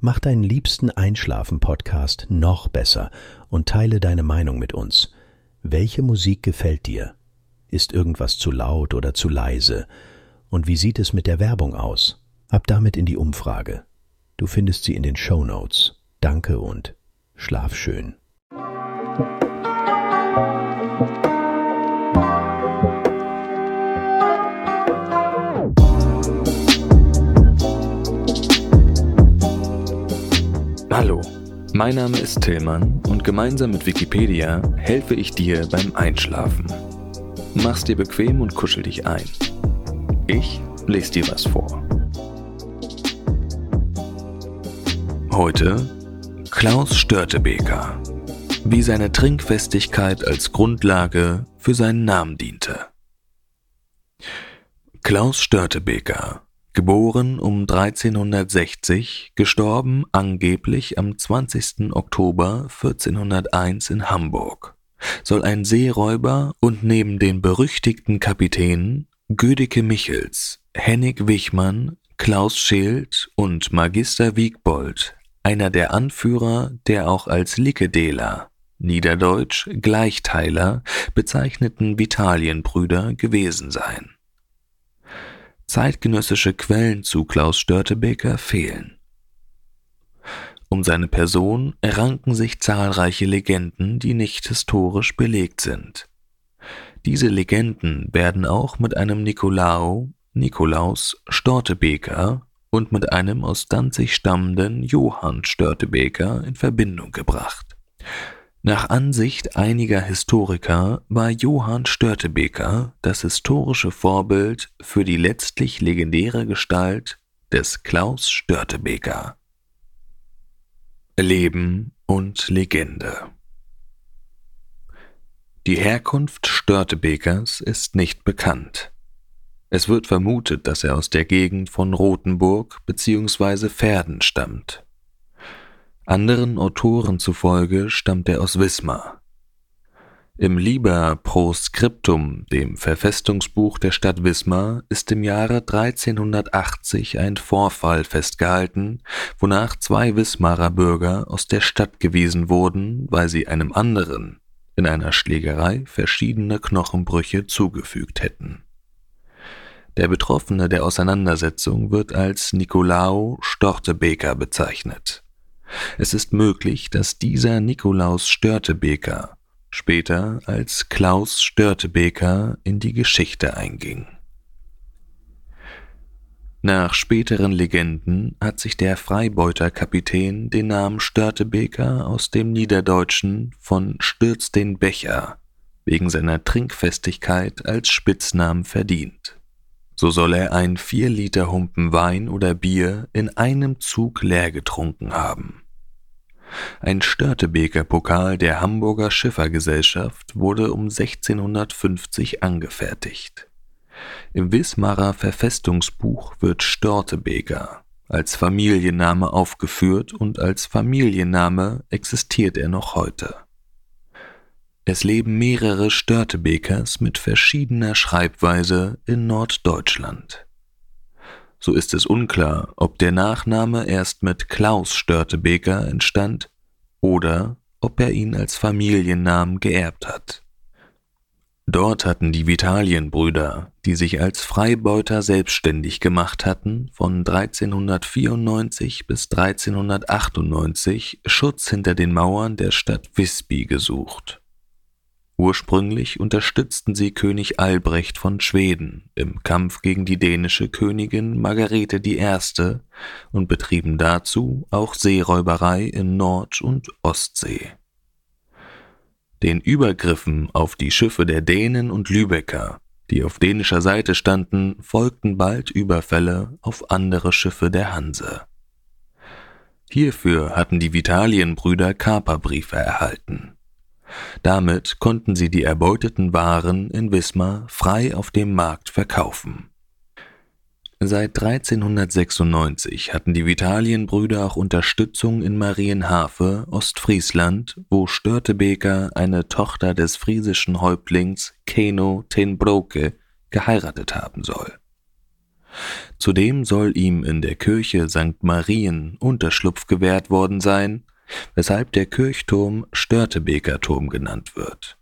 Mach deinen liebsten Einschlafen-Podcast noch besser und teile deine Meinung mit uns. Welche Musik gefällt dir? Ist irgendwas zu laut oder zu leise? Und wie sieht es mit der Werbung aus? Ab damit in die Umfrage. Du findest sie in den Shownotes. Danke und schlaf schön. Hallo, mein Name ist Tillmann und gemeinsam mit Wikipedia helfe ich dir beim Einschlafen. Mach's dir bequem und kuschel dich ein. Ich lese dir was vor. Heute Klaus Störtebeker, wie seine Trinkfestigkeit als Grundlage für seinen Namen diente. Klaus Störtebeker, geboren um 1360, gestorben angeblich am 20. Oktober 1401 in Hamburg, soll ein Seeräuber und neben den berüchtigten Kapitänen Gödeke Michels, Hennig Wichmann, Klaus Scheelt und Magister Wiegbold einer der Anführer der auch als Lickedeler, niederdeutsch Gleichteiler, bezeichneten Vitalienbrüder gewesen sein. Zeitgenössische Quellen zu Klaus Störtebeker fehlen. Um seine Person ranken sich zahlreiche Legenden, die nicht historisch belegt sind. Diese Legenden werden auch mit einem Nikolaus Störtebeker und mit einem aus Danzig stammenden Johann Störtebeker in Verbindung gebracht. Nach Ansicht einiger Historiker war Johann Störtebeker das historische Vorbild für die letztlich legendäre Gestalt des Klaus Störtebeker. Leben und Legende. Die Herkunft Störtebekers ist nicht bekannt. Es wird vermutet, dass er aus der Gegend von Rothenburg bzw. Verden stammt. Anderen Autoren zufolge stammt er aus Wismar. Im Liber Proscriptum, dem Verfestungsbuch der Stadt Wismar, ist im Jahre 1380 ein Vorfall festgehalten, wonach 2 Wismarer Bürger aus der Stadt gewiesen wurden, weil sie einem anderen in einer Schlägerei verschiedene Knochenbrüche zugefügt hätten. Der Betroffene der Auseinandersetzung wird als Nikolaus Störtebeker bezeichnet. Es ist möglich, dass dieser Nikolaus Störtebeker später als Klaus Störtebeker in die Geschichte einging. Nach späteren Legenden hat sich der Freibeuterkapitän den Namen Störtebeker aus dem Niederdeutschen von Stürz den Becher wegen seiner Trinkfestigkeit als Spitznamen verdient. So soll er einen 4 Liter Humpen Wein oder Bier in einem Zug leer getrunken haben. Ein Störtebeker-Pokal der Hamburger Schiffergesellschaft wurde um 1650 angefertigt. Im Wismarer Verfestungsbuch wird Störtebeker als Familienname aufgeführt und als Familienname existiert er noch heute. Es leben mehrere Störtebekers mit verschiedener Schreibweise in Norddeutschland. So ist es unklar, ob der Nachname erst mit Klaus Störtebeker entstand oder ob er ihn als Familiennamen geerbt hat. Dort hatten die Vitalienbrüder, die sich als Freibeuter selbstständig gemacht hatten, von 1394 bis 1398 Schutz hinter den Mauern der Stadt Visby gesucht. Ursprünglich unterstützten sie König Albrecht von Schweden im Kampf gegen die dänische Königin Margarete I. und betrieben dazu auch Seeräuberei in Nord- und Ostsee. Den Übergriffen auf die Schiffe der Dänen und Lübecker, die auf dänischer Seite standen, folgten bald Überfälle auf andere Schiffe der Hanse. Hierfür hatten die Vitalienbrüder Kaperbriefe erhalten. Damit konnten sie die erbeuteten Waren in Wismar frei auf dem Markt verkaufen. Seit 1396 hatten die Vitalienbrüder auch Unterstützung in Marienhafe, Ostfriesland, wo Störtebeker eine Tochter des friesischen Häuptlings Keno ten Broke geheiratet haben soll. Zudem soll ihm in der Kirche St. Marien Unterschlupf gewährt worden sein, weshalb der Kirchturm Störtebeker Turm genannt wird.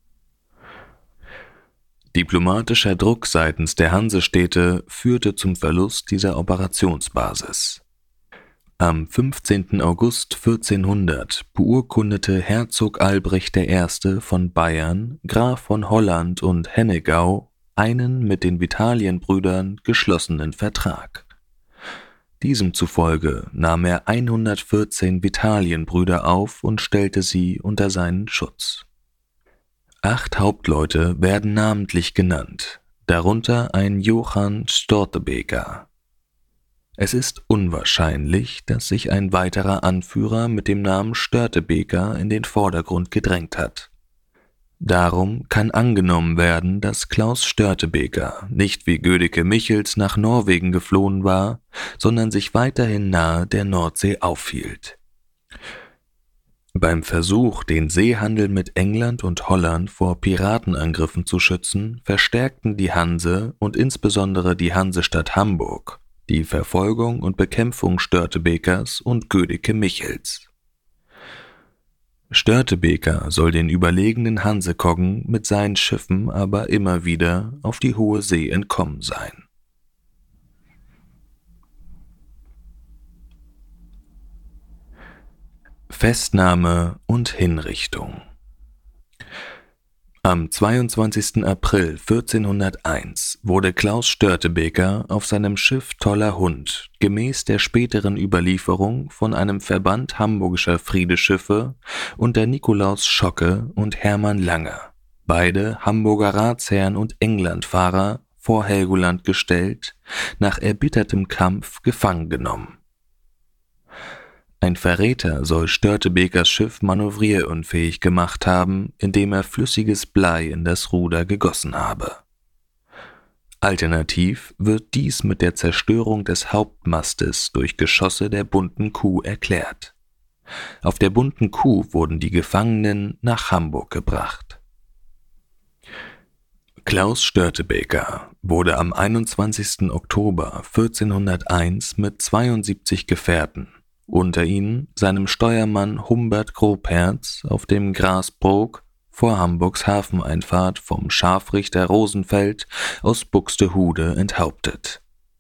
Diplomatischer Druck seitens der Hansestädte führte zum Verlust dieser Operationsbasis. Am 15. August 1400 beurkundete Herzog Albrecht I. von Bayern, Graf von Holland und Hennegau einen mit den Vitalienbrüdern geschlossenen Vertrag. Diesem zufolge nahm er 114 Vitalienbrüder auf und stellte sie unter seinen Schutz. 8 Hauptleute werden namentlich genannt, darunter ein Johann Störtebeker. Es ist unwahrscheinlich, dass sich ein weiterer Anführer mit dem Namen Störtebeker in den Vordergrund gedrängt hat. Darum kann angenommen werden, dass Klaus Störtebeker nicht wie Gödeke Michels nach Norwegen geflohen war, sondern sich weiterhin nahe der Nordsee aufhielt. Beim Versuch, den Seehandel mit England und Holland vor Piratenangriffen zu schützen, verstärkten die Hanse und insbesondere die Hansestadt Hamburg die Verfolgung und Bekämpfung Störtebekers und Gödeke Michels. Störtebeker soll den überlegenen Hansekoggen mit seinen Schiffen aber immer wieder auf die hohe See entkommen sein. Festnahme und Hinrichtung. Am 22. April 1401 wurde Klaus Störtebeker auf seinem Schiff Toller Hund gemäß der späteren Überlieferung von einem Verband hamburgischer Friedeschiffe unter Nikolaus Schocke und Hermann Lange, beide Hamburger Ratsherren und Englandfahrer, vor Helgoland gestellt, nach erbittertem Kampf gefangen genommen. Ein Verräter soll Störtebekers Schiff manövrierunfähig gemacht haben, indem er flüssiges Blei in das Ruder gegossen habe. Alternativ wird dies mit der Zerstörung des Hauptmastes durch Geschosse der Bunten Kuh erklärt. Auf der Bunten Kuh wurden die Gefangenen nach Hamburg gebracht. Klaus Störtebeker wurde am 21. Oktober 1401 mit 72 Gefährten, unter ihnen seinem Steuermann Humbert Grobherz, auf dem Grasbrook vor Hamburgs Hafeneinfahrt vom Scharfrichter Rosenfeld aus Buxtehude enthauptet.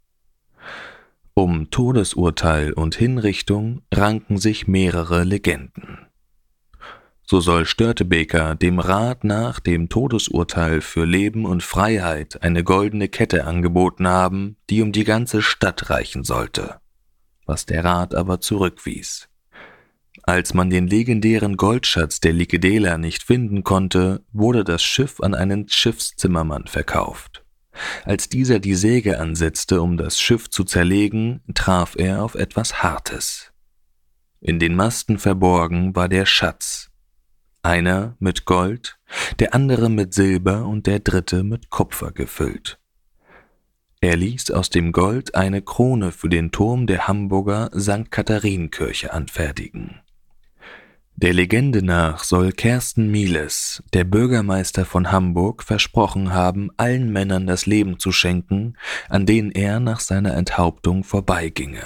Um Todesurteil und Hinrichtung ranken sich mehrere Legenden. So soll Störtebeker dem Rat nach dem Todesurteil für Leben und Freiheit eine goldene Kette angeboten haben, die um die ganze Stadt reichen sollte, was der Rat aber zurückwies. Als man den legendären Goldschatz der Likedela nicht finden konnte, wurde das Schiff an einen Schiffszimmermann verkauft. Als dieser die Säge ansetzte, um das Schiff zu zerlegen, traf er auf etwas Hartes. In den Masten verborgen war der Schatz. Einer mit Gold, der andere mit Silber und der dritte mit Kupfer gefüllt. Er ließ aus dem Gold eine Krone für den Turm der Hamburger St. Katharinenkirche anfertigen. Der Legende nach soll Kersten Mieles, der Bürgermeister von Hamburg, versprochen haben, allen Männern das Leben zu schenken, an denen er nach seiner Enthauptung vorbeiginge.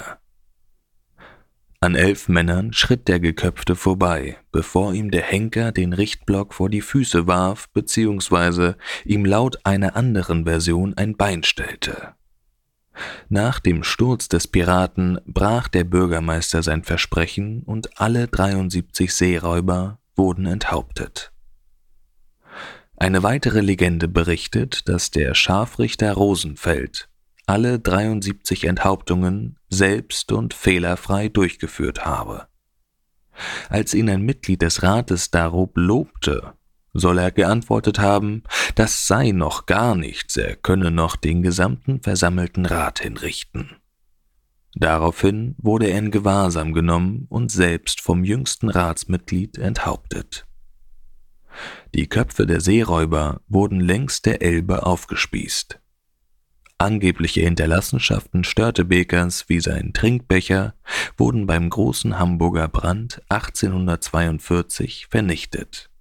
An 11 Männern schritt der Geköpfte vorbei, bevor ihm der Henker den Richtblock vor die Füße warf bzw. ihm laut einer anderen Version ein Bein stellte. Nach dem Sturz des Piraten brach der Bürgermeister sein Versprechen und alle 73 Seeräuber wurden enthauptet. Eine weitere Legende berichtet, dass der Scharfrichter Rosenfeld alle 73 Enthauptungen selbst und fehlerfrei durchgeführt habe. Als ihn ein Mitglied des Rates darob lobte, soll er geantwortet haben, das sei noch gar nichts, er könne noch den gesamten versammelten Rat hinrichten. Daraufhin wurde er in Gewahrsam genommen und selbst vom jüngsten Ratsmitglied enthauptet. Die Köpfe der Seeräuber wurden längs der Elbe aufgespießt. Angebliche Hinterlassenschaften Störtebekers wie sein Trinkbecher wurden beim großen Hamburger Brand 1842 vernichtet.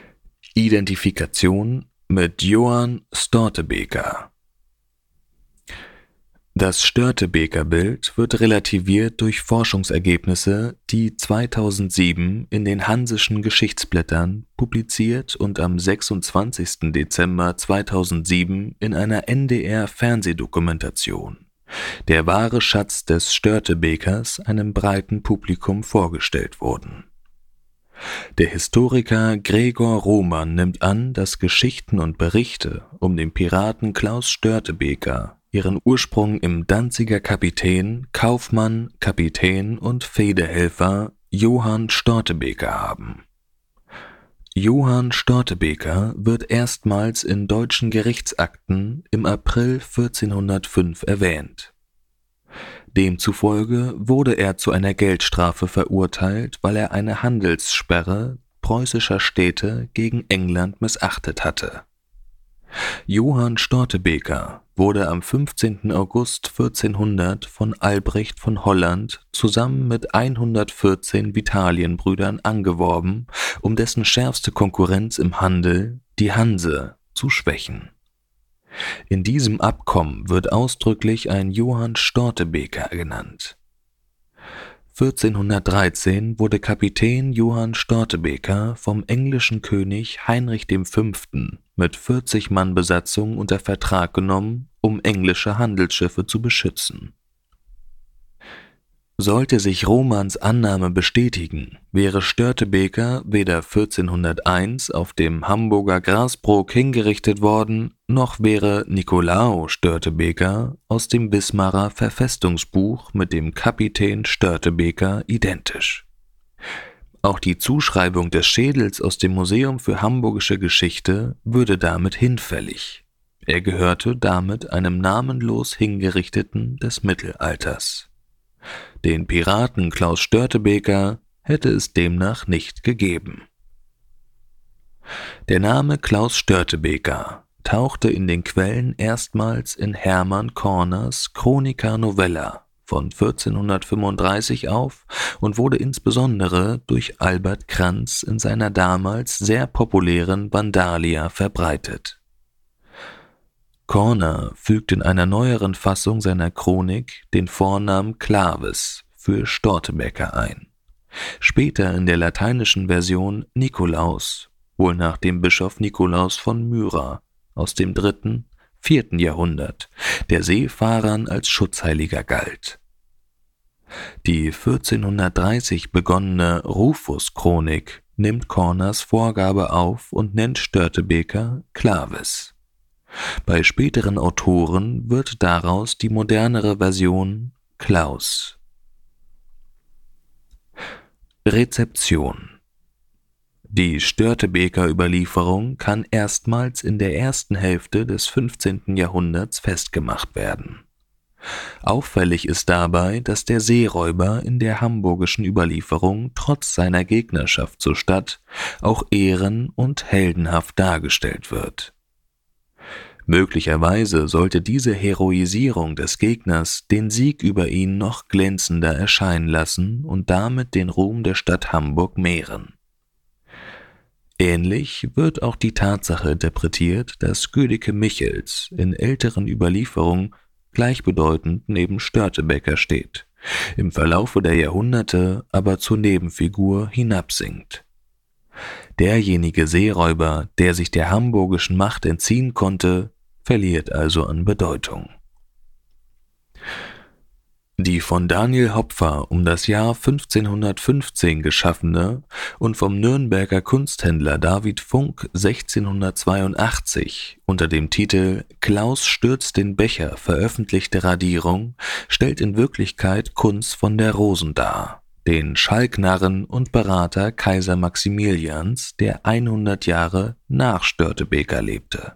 Identifikation mit Johann Störtebeker. Das Störtebeker-Bild wird relativiert durch Forschungsergebnisse, die 2007 in den Hanseschen Geschichtsblättern publiziert und am 26. Dezember 2007 in einer NDR-Fernsehdokumentation Der wahre Schatz des Störtebekers einem breiten Publikum vorgestellt wurden. Der Historiker Gregor Roman nimmt an, dass Geschichten und Berichte um den Piraten Klaus Störtebeker ihren Ursprung im Danziger Kapitän, Kaufmann, Kapitän und Fehdehelfer Johann Störtebeker haben. Johann Störtebeker wird erstmals in deutschen Gerichtsakten im April 1405 erwähnt. Demzufolge wurde er zu einer Geldstrafe verurteilt, weil er eine Handelssperre preußischer Städte gegen England missachtet hatte. Johann Störtebeker wurde am 15. August 1400 von Albrecht von Holland zusammen mit 114 Vitalienbrüdern angeworben, um dessen schärfste Konkurrenz im Handel, die Hanse, zu schwächen. In diesem Abkommen wird ausdrücklich ein Johann Störtebeker genannt. 1413 wurde Kapitän Johann Störtebeker vom englischen König Heinrich V. mit 40 Mann Besatzung unter Vertrag genommen, um englische Handelsschiffe zu beschützen. Sollte sich Romans Annahme bestätigen, wäre Störtebeker weder 1401 auf dem Hamburger Grasbrook hingerichtet worden, noch wäre Nicolao Störtebeker aus dem Wismarer Verfestungsbuch mit dem Kapitän Störtebeker identisch. Auch die Zuschreibung des Schädels aus dem Museum für Hamburgische Geschichte würde damit hinfällig. Er gehörte damit einem namenlos Hingerichteten des Mittelalters. Den Piraten Klaus Störtebeker hätte es demnach nicht gegeben. Der Name Klaus Störtebeker tauchte in den Quellen erstmals in Hermann Corners Chronica Novella von 1435 auf und wurde insbesondere durch Albert Kranz in seiner damals sehr populären Vandalia verbreitet. Corner fügt in einer neueren Fassung seiner Chronik den Vornamen Clavis für Störtebeker ein. Später in der lateinischen Version Nikolaus, wohl nach dem Bischof Nikolaus von Myra aus dem 3., 4. Jahrhundert, der Seefahrern als Schutzheiliger galt. Die 1430 begonnene Rufus-Chronik nimmt Corners Vorgabe auf und nennt Störtebeker Clavis. Bei späteren Autoren wird daraus die modernere Version Klaus. Rezeption. Die Störtebeker-Überlieferung kann erstmals in der ersten Hälfte des 15. Jahrhunderts festgemacht werden. Auffällig ist dabei, dass der Seeräuber in der hamburgischen Überlieferung trotz seiner Gegnerschaft zur Stadt auch ehren- und heldenhaft dargestellt wird. Möglicherweise sollte diese Heroisierung des Gegners den Sieg über ihn noch glänzender erscheinen lassen und damit den Ruhm der Stadt Hamburg mehren. Ähnlich wird auch die Tatsache interpretiert, dass Gödeke Michels in älteren Überlieferungen gleichbedeutend neben Störtebeker steht, im Verlaufe der Jahrhunderte aber zur Nebenfigur hinabsinkt. Derjenige Seeräuber, der sich der hamburgischen Macht entziehen konnte, verliert also an Bedeutung. Die von Daniel Hopfer um das Jahr 1515 geschaffene und vom Nürnberger Kunsthändler David Funk 1682 unter dem Titel »Klaus stürzt den Becher« veröffentlichte Radierung stellt in Wirklichkeit Kunz von der Rosen dar, den Schalknarren und Berater Kaiser Maximilians, der 100 Jahre nach Störtebeker lebte.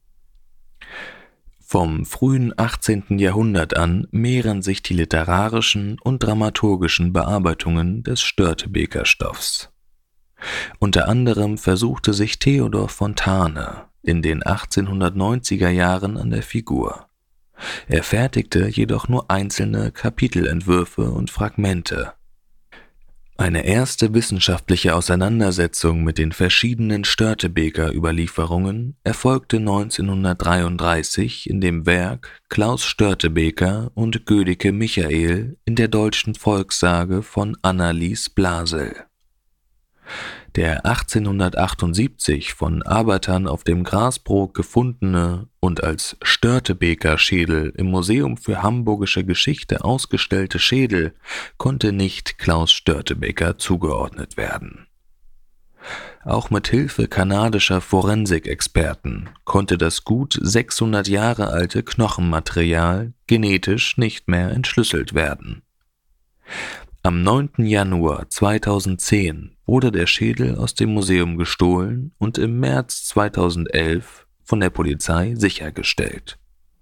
Vom frühen 18. Jahrhundert an mehren sich die literarischen und dramaturgischen Bearbeitungen des Störtebeker-Stoffs. Unter anderem versuchte sich Theodor Fontane in den 1890er Jahren an der Figur. Er fertigte jedoch nur einzelne Kapitelentwürfe und Fragmente. Eine erste wissenschaftliche Auseinandersetzung mit den verschiedenen Störtebeker-Überlieferungen erfolgte 1933 in dem Werk Klaus Störtebeker und Gödeke Michael in der deutschen Volkssage von Anna-Liis Blasel. Der 1878 von Arbeitern auf dem Grasbrook gefundene und als Störtebeker-Schädel im Museum für Hamburgische Geschichte ausgestellte Schädel konnte nicht Klaus Störtebeker zugeordnet werden. Auch mit Hilfe kanadischer Forensikexperten konnte das gut 600 Jahre alte Knochenmaterial genetisch nicht mehr entschlüsselt werden. Am 9. Januar 2010 wurde der Schädel aus dem Museum gestohlen und im März 2011 von der Polizei sichergestellt.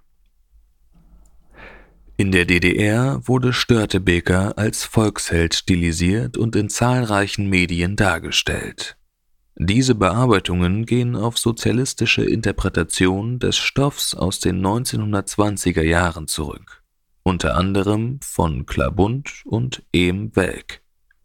In der DDR wurde Störtebeker als Volksheld stilisiert und in zahlreichen Medien dargestellt. Diese Bearbeitungen gehen auf sozialistische Interpretationen des Stoffs aus den 1920er Jahren zurück. Unter anderem von Klabund und Ehm Welk.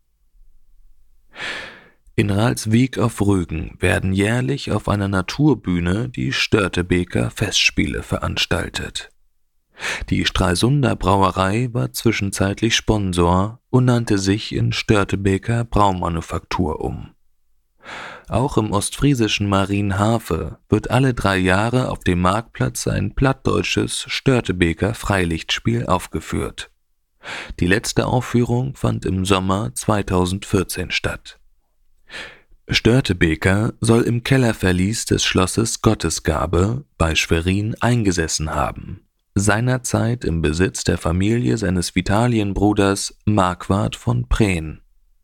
In Ralswiek auf Rügen werden jährlich auf einer Naturbühne die Störtebeker Festspiele veranstaltet. Die Stralsunder Brauerei war zwischenzeitlich Sponsor und nannte sich in Störtebeker Braumanufaktur um. Auch im ostfriesischen Marienhafe wird alle 3 Jahre auf dem Marktplatz ein plattdeutsches Störtebeker Freilichtspiel aufgeführt. Die letzte Aufführung fand im Sommer 2014 statt. Störtebeker soll im Kellerverlies des Schlosses Gottesgabe bei Schwerin eingesessen haben, seinerzeit im Besitz der Familie seines Vitalienbruders Marquard von Prehn.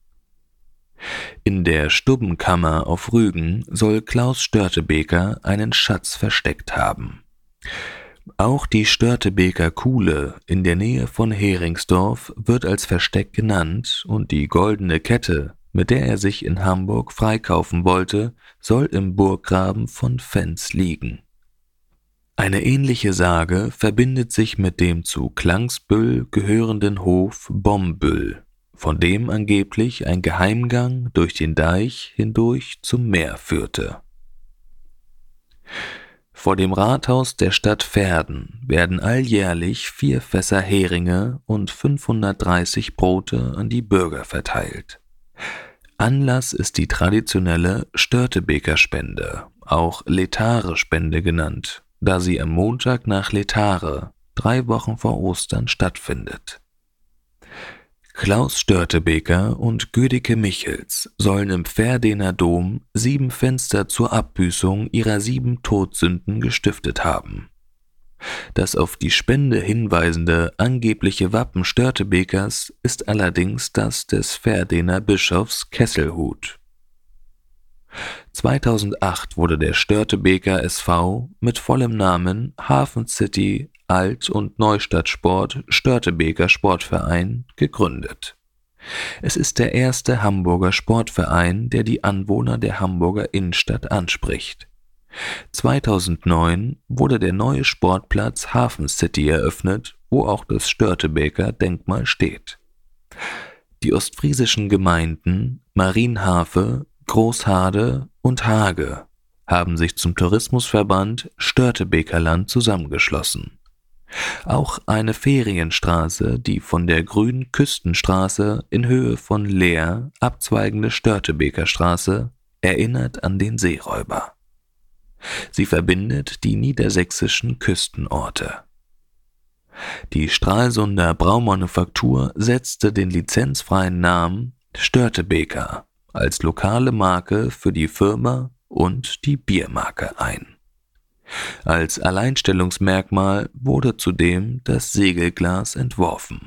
In der Stubbenkammer auf Rügen soll Klaus Störtebeker einen Schatz versteckt haben. Auch die Störtebeker Kuhle in der Nähe von Heringsdorf wird als Versteck genannt und die goldene Kette, mit der er sich in Hamburg freikaufen wollte, soll im Burggraben von Fenz liegen. Eine ähnliche Sage verbindet sich mit dem zu Klangsbüll gehörenden Hof Bombüll, von dem angeblich ein Geheimgang durch den Deich hindurch zum Meer führte. Vor dem Rathaus der Stadt Verden werden alljährlich 4 Fässer Heringe und 530 Brote an die Bürger verteilt. Anlass ist die traditionelle Störtebeker-Spende, auch Letare-Spende genannt, da sie am Montag nach Letare, 3 Wochen vor Ostern, stattfindet. Klaus Störtebeker und Gödeke Michels sollen im Verdener Dom 7 Fenster zur Abbüßung ihrer 7 Todsünden gestiftet haben. Das auf die Spende hinweisende angebliche Wappen Störtebekers ist allerdings das des Verdener Bischofs Kesselhut. 2008 wurde der Störtebeker SV mit vollem Namen Hafen City Alt- und Neustadtsport Störtebeker Sportverein gegründet. Es ist der erste Hamburger Sportverein, der die Anwohner der Hamburger Innenstadt anspricht. 2009 wurde der neue Sportplatz Hafen City eröffnet, wo auch das Störtebeker Denkmal steht. Die ostfriesischen Gemeinden Marienhafe, Großhade und Hage haben sich zum Tourismusverband Störtebekerland zusammengeschlossen. Auch eine Ferienstraße, die von der Grünen Küstenstraße in Höhe von Leer abzweigende Störtebekerstraße, erinnert an den Seeräuber. Sie verbindet die niedersächsischen Küstenorte. Die Stralsunder Braumanufaktur setzte den lizenzfreien Namen Störtebeker als lokale Marke für die Firma und die Biermarke ein. Als Alleinstellungsmerkmal wurde zudem das Segelglas entworfen.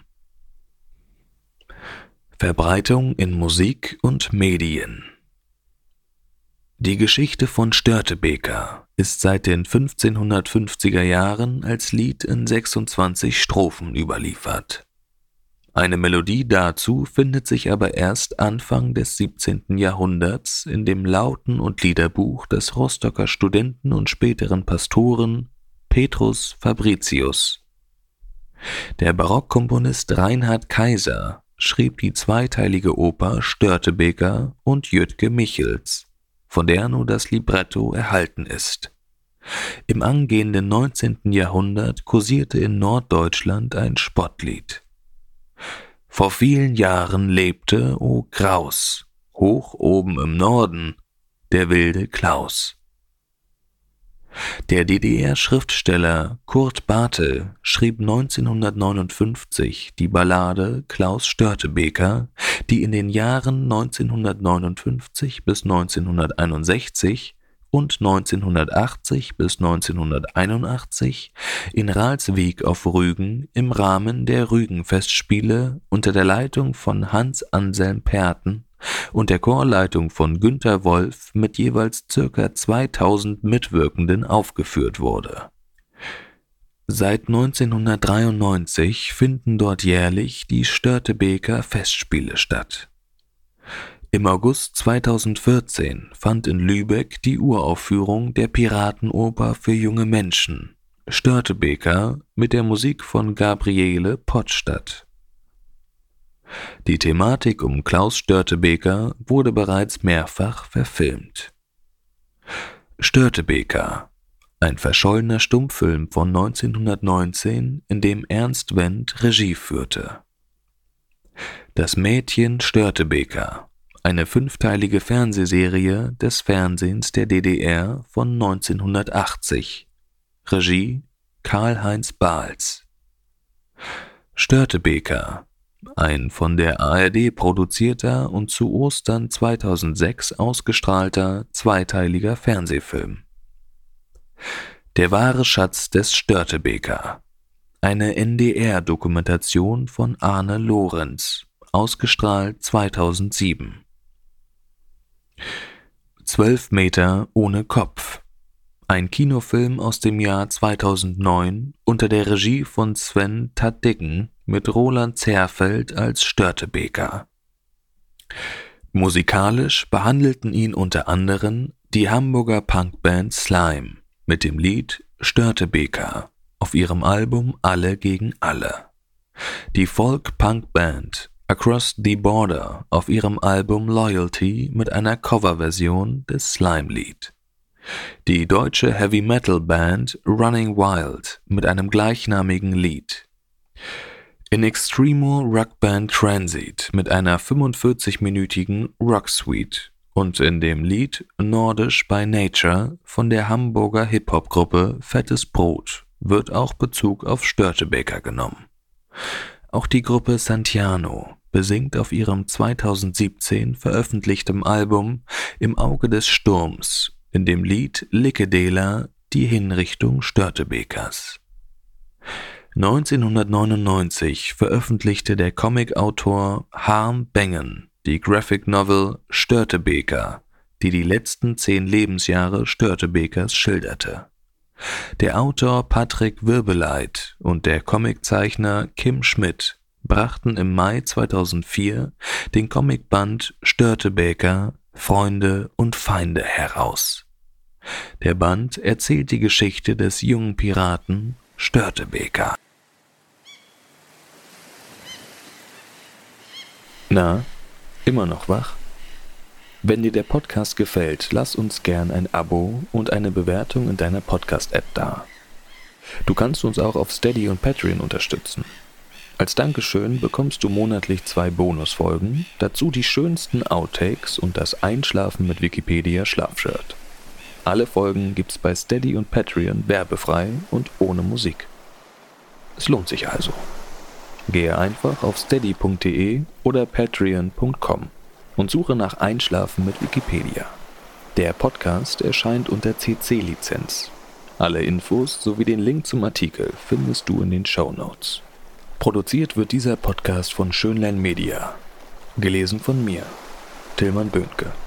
Verbreitung in Musik und Medien. Die Geschichte von Störtebeker ist seit den 1550er Jahren als Lied in 26 Strophen überliefert. Eine Melodie dazu findet sich aber erst Anfang des 17. Jahrhunderts in dem Lauten- und Liederbuch des Rostocker Studenten und späteren Pastoren Petrus Fabricius. Der Barockkomponist Reinhard Kaiser schrieb die zweiteilige Oper Störtebeker und Jütke Michels, von der nur das Libretto erhalten ist. Im angehenden 19. Jahrhundert kursierte in Norddeutschland ein Spottlied. Vor vielen Jahren lebte, o Graus, hoch oben im Norden, der wilde Klaus. Der DDR-Schriftsteller Kurt Bartel schrieb 1959 die Ballade Klaus Störtebeker, die in den Jahren 1959 bis 1961 und 1980 bis 1981 in Ralswiek auf Rügen im Rahmen der Rügenfestspiele unter der Leitung von Hans Anselm Perten und der Chorleitung von Günter Wolf mit jeweils ca. 2000 Mitwirkenden aufgeführt wurde. Seit 1993 finden dort jährlich die Störtebeker Festspiele statt. Im August 2014 fand in Lübeck die Uraufführung der Piratenoper für junge Menschen, Störtebeker, mit der Musik von Gabriele Pott statt. Die Thematik um Klaus Störtebeker wurde bereits mehrfach verfilmt. Störtebeker, ein verschollener Stummfilm von 1919, in dem Ernst Wendt Regie führte. Das Mädchen Störtebeker, eine 5-teilige Fernsehserie des Fernsehens der DDR von 1980. Regie Karl-Heinz Bahls. Störtebeker, ein von der ARD produzierter und zu Ostern 2006 ausgestrahlter 2-teiliger Fernsehfilm. Der wahre Schatz des Störtebeker, eine NDR-Dokumentation von Arne Lorenz, ausgestrahlt 2007. 12 Meter ohne Kopf, ein Kinofilm aus dem Jahr 2009 unter der Regie von Sven Tadicken mit Roland Zerfeld als Störtebeker. Musikalisch behandelten ihn unter anderem die Hamburger Punkband Slime mit dem Lied Störtebeker auf ihrem Album Alle gegen Alle, die Folk-Punk-Band Across the Border auf ihrem Album Loyalty mit einer Coverversion des Slime-Lied, die deutsche Heavy-Metal-Band Running Wild mit einem gleichnamigen Lied, in Extremo Rockband Transit mit einer 45-minütigen Rock-Suite und in dem Lied Nordisch by Nature von der Hamburger Hip-Hop-Gruppe Fettes Brot wird auch Bezug auf Störtebeker genommen. Auch die Gruppe Santiano besingt auf ihrem 2017 veröffentlichten Album Im Auge des Sturms in dem Lied Lickedela die Hinrichtung Störtebekers. 1999 veröffentlichte der Comicautor Harm Bengen die Graphic Novel Störtebeker, die die letzten 10 Lebensjahre Störtebekers schilderte. Der Autor Patrick Wirbeleit und der Comiczeichner Kim Schmidt brachten im Mai 2004 den Comicband Störtebeker, Freunde und Feinde heraus. Der Band erzählt die Geschichte des jungen Piraten Störtebeker. Na, immer noch wach? Wenn dir der Podcast gefällt, lass uns gern ein Abo und eine Bewertung in deiner Podcast-App da. Du kannst uns auch auf Steady und Patreon unterstützen. Als Dankeschön bekommst du monatlich 2 Bonusfolgen, dazu die schönsten Outtakes und das Einschlafen mit Wikipedia Schlafshirt. Alle Folgen gibt's bei Steady und Patreon werbefrei und ohne Musik. Es lohnt sich also. Gehe einfach auf steady.de oder patreon.com und suche nach Einschlafen mit Wikipedia. Der Podcast erscheint unter CC-Lizenz. Alle Infos sowie den Link zum Artikel findest du in den Shownotes. Produziert wird dieser Podcast von Schönlein Media. Gelesen von mir, Tilman Böhnke.